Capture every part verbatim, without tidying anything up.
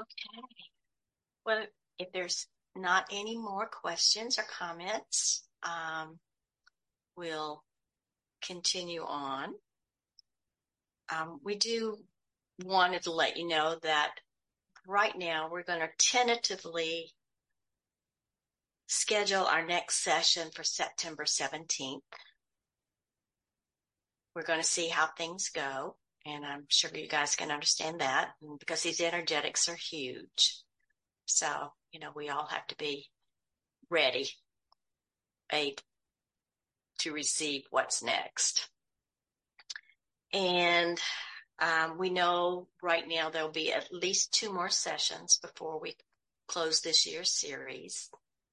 Okay. Well, if there's not any more questions or comments, um, we'll continue on. Um, we do wanted to let you know that right now we're going to tentatively schedule our next session for September seventeenth. We're going to see how things go, and I'm sure you guys can understand that because these energetics are huge. So, you know, we all have to be ready, able to receive what's next. And um, we know right now there'll be at least two more sessions before we close this year's series.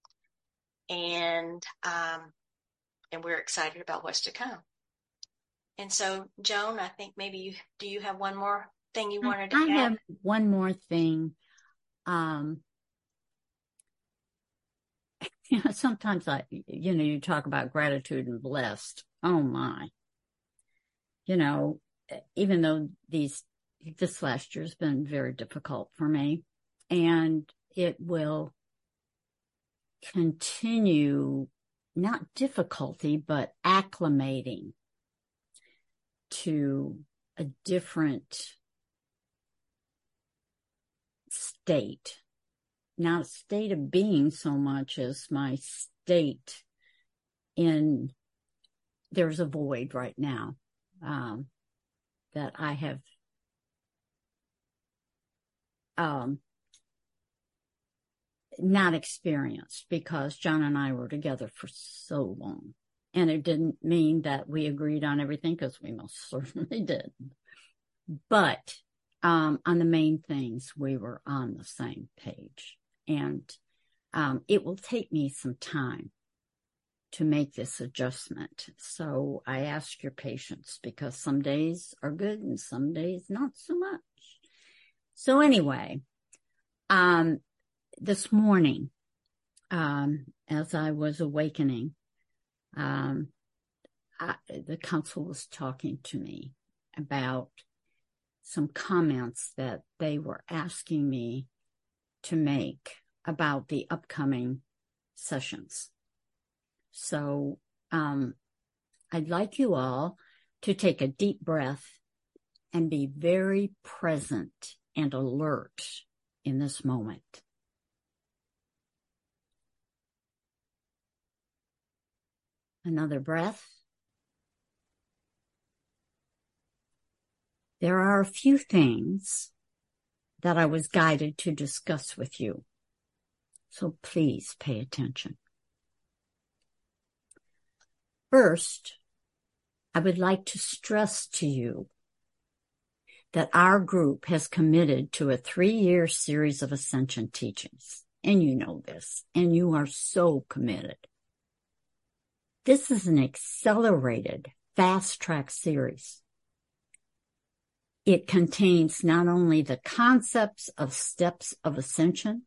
And um, and we're excited about what's to come. And so, Joan, I think maybe you, do you have one more thing you wanted to I add? have one more thing. Um, you know, sometimes I, you know, you talk about gratitude and blessed. Oh my. You know, even though these, this last year has been very difficult for me, and it will continue, not difficulty, but acclimating to a different state, not a state of being so much as my state in, there's a void right now um, that I have um, not experienced because John and I were together for so long. And it didn't mean that we agreed on everything, because we most certainly did. But um, on the main things, we were on the same page. And um, it will take me some time to make this adjustment. So I ask your patience, because some days are good and some days not so much. So anyway, um, this morning, um, as I was awakening, um, I, the council was talking to me about some comments that they were asking me to make about the upcoming sessions. So um, I'd like you all to take a deep breath and be very present and alert in this moment. Another breath. There are a few things that I was guided to discuss with you, so please pay attention. First, I would like to stress to you that our group has committed to a three-year series of Ascension teachings, and you know this, and you are so committed. This is an accelerated, fast-track series. It contains not only the concepts of steps of ascension,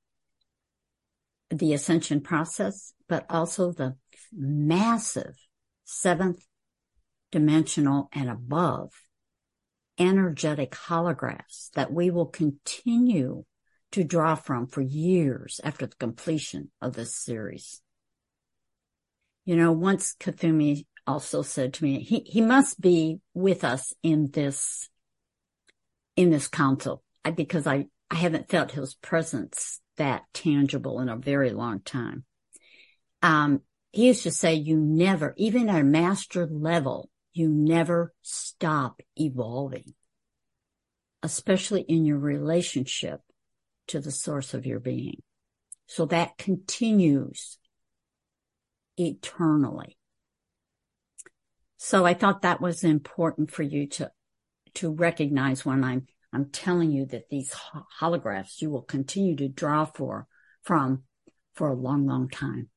the ascension process, but also the massive seventh dimensional and above energetic holographs that we will continue to draw from for years after the completion of this series. You know, once Kuthumi also said to me, he, he must be with us in this, in this council, because I, I haven't felt his presence that tangible in a very long time. Um, he used to say, you never, even at a master level, you never stop evolving, especially in your relationship to the source of your being. So that continues eternally. So I thought that was important for you to, to recognize when I'm, I'm telling you that these holographs you will continue to draw for, from, for a long, long time.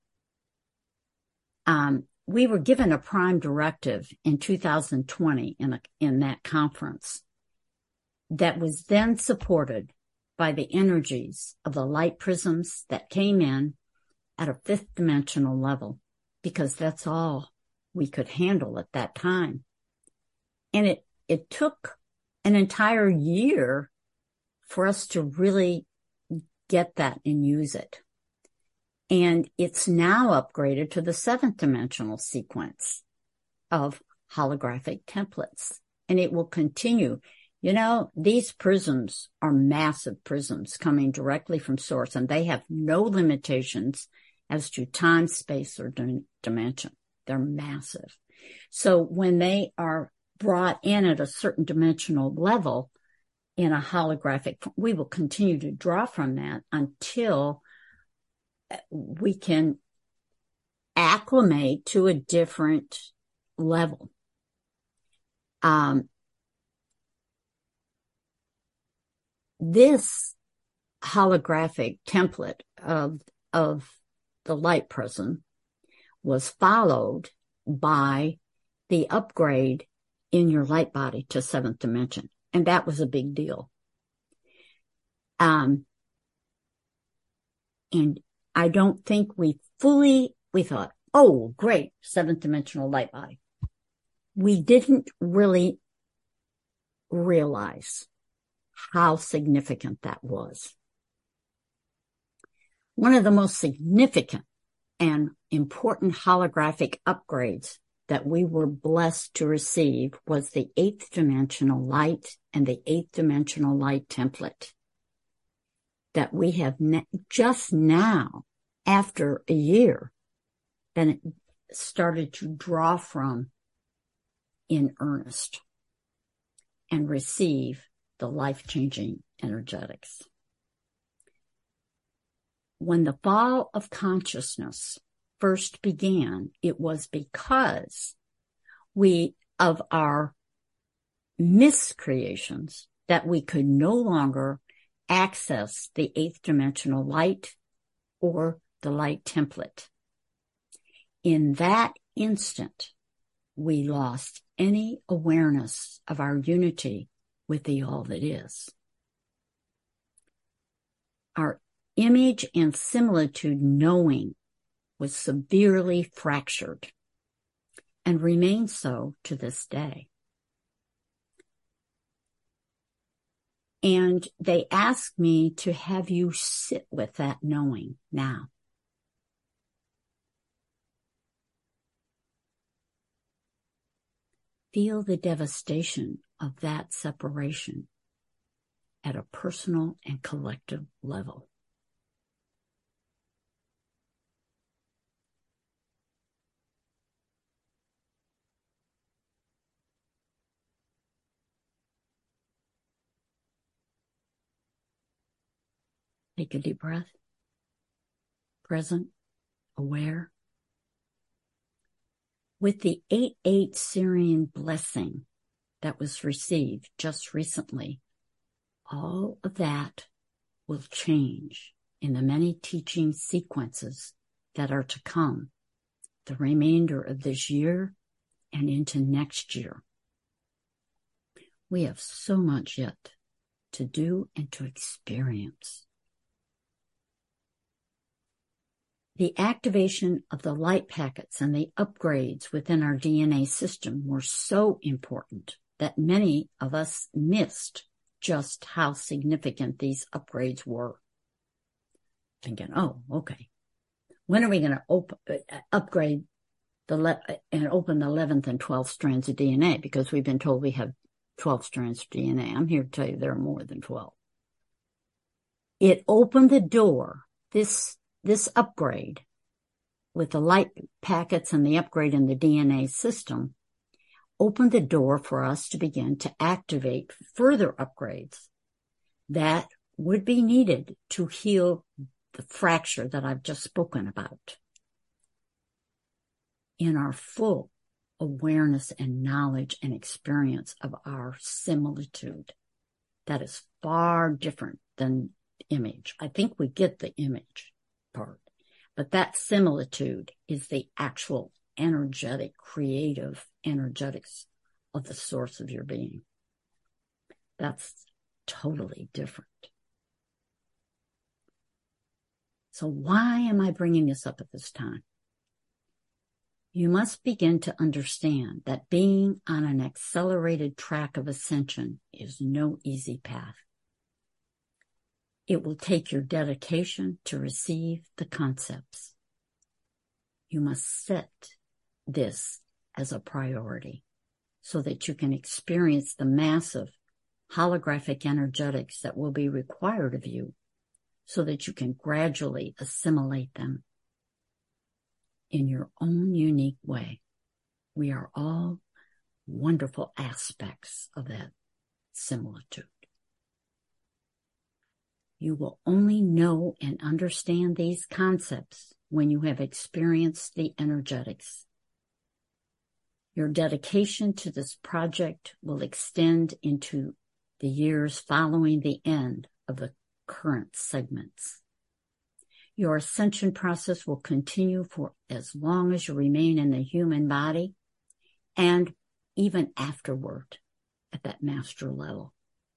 Um, we were given a prime directive in two thousand twenty in a, in that conference that was then supported by the energies of the light prisms that came in at a fifth dimensional level, because that's all we could handle at that time. And it, it took an entire year for us to really get that and use it. And it's now upgraded to the seventh dimensional sequence of holographic templates. And it will continue. You know, these prisms are massive prisms coming directly from source, and they have no limitations as to time, space, or di- dimension. They're massive. So when they are brought in at a certain dimensional level in a holographic, we will continue to draw from that until we can acclimate to a different level. Um, this holographic template of, of the light prism was followed by the upgrade in your light body to seventh dimension. And that was a big deal. Um, and I don't think we fully, we thought, oh, great, seventh dimensional light body. We didn't really realize how significant that was. One of the most significant and important holographic upgrades that we were blessed to receive was the eighth dimensional light and the eighth dimensional light template that we have ne- just now, after a year, been started to draw from in earnest and receive the life-changing energetics. When the fall of consciousness first began, it was because we, of our miscreations, that we could no longer access the eighth dimensional light or the light template. In that instant, we lost any awareness of our unity with the all that is. Our image and similitude knowing was severely fractured and remains so to this day. And they asked me to have you sit with that knowing now. Feel the devastation of that separation at a personal and collective level. Take a deep breath. Present, aware. With the eight eight Syrian blessing that was received just recently, all of that will change in the many teaching sequences that are to come the remainder of this year and into next year. We have so much yet to do and to experience. The activation of the light packets and the upgrades within our D N A system were so important that many of us missed just how significant these upgrades were. Thinking, oh, okay. When are we going to op- upgrade the le- and open the eleventh and twelfth strands of D N A? Because we've been told we have twelve strands of D N A. I'm here to tell you there are more than twelve. It opened the door, this This upgrade with the light packets and the upgrade in the D N A system opened the door for us to begin to activate further upgrades that would be needed to heal the fracture that I've just spoken about in our full awareness and knowledge and experience of our similitude. That is far different than image. I think we get the image part, but that similitude is the actual energetic, creative energetics of the source of your being. That's totally different. So why am I bringing this up at this time? You must begin to understand that being on an accelerated track of ascension is no easy path. It will take your dedication to receive the concepts. You must set this as a priority so that you can experience the massive holographic energetics that will be required of you so that you can gradually assimilate them in your own unique way. We are all wonderful aspects of that similitude. You will only know and understand these concepts when you have experienced the energetics. Your dedication to this project will extend into the years following the end of the current segments. Your ascension process will continue for as long as you remain in the human body and even afterward at that master level.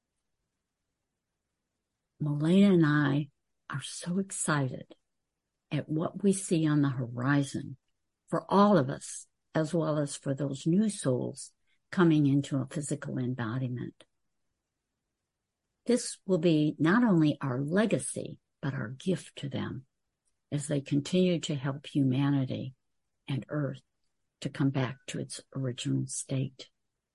Malena and I are so excited at what we see on the horizon for all of us, as well as for those new souls coming into a physical embodiment. This will be not only our legacy, but our gift to them as they continue to help humanity and Earth to come back to its original state.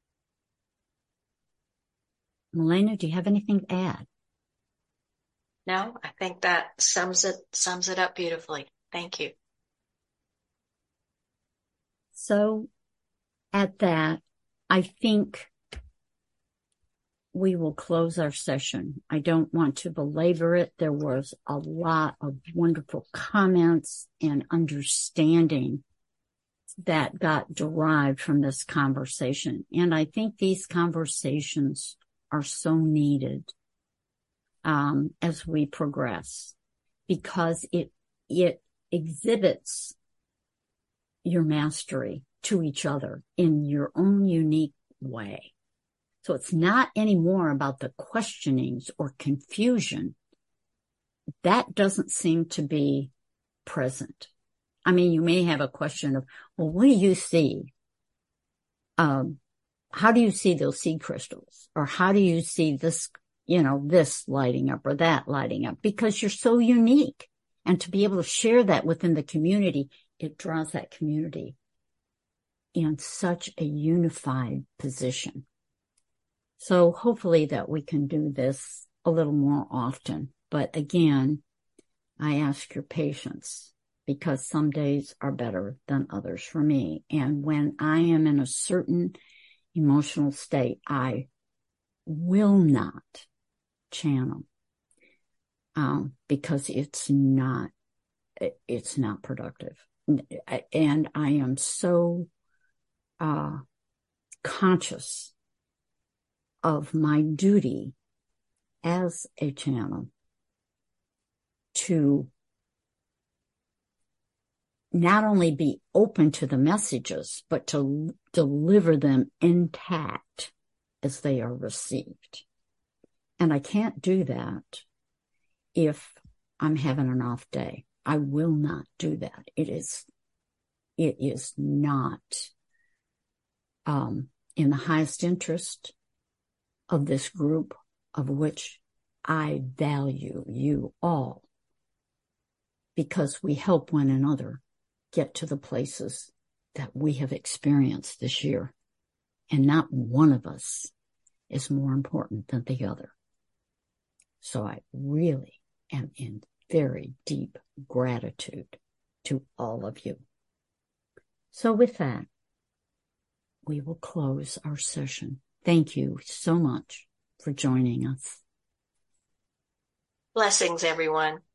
Malena, do you have anything to add? No, I think that sums it, sums it up beautifully. Thank you. So at that, I think we will close our session. I don't want to belabor it. There was a lot of wonderful comments and understanding that got derived from this conversation. And I think these conversations are so needed um, as we progress, because it it exhibits your mastery to each other in your own unique way. So it's not anymore about the questionings or confusion. That doesn't seem to be present. I mean, you may have a question of, well, what do you see? Um, how do you see those seed crystals? Or how do you see this, you know, this lighting up or that lighting up? Because you're so unique. And to be able to share that within the community, it draws that community in such a unified position. So hopefully that we can do this a little more often. But again, I ask your patience, because some days are better than others for me. And when I am in a certain emotional state, I will not channel, um, because it's not, it's not productive. And I am so, uh, conscious of my duty as a channel to not only be open to the messages, but to deliver them intact as they are received. And I can't do that if I'm having an off day. I will not do that. It is, it is not, um, in the highest interest of this group, of which I value you all, because we help one another get to the places that we have experienced this year. And not one of us is more important than the other. So I really am in very deep gratitude to all of you. So with that, we will close our session. Thank you so much for joining us. Blessings, everyone.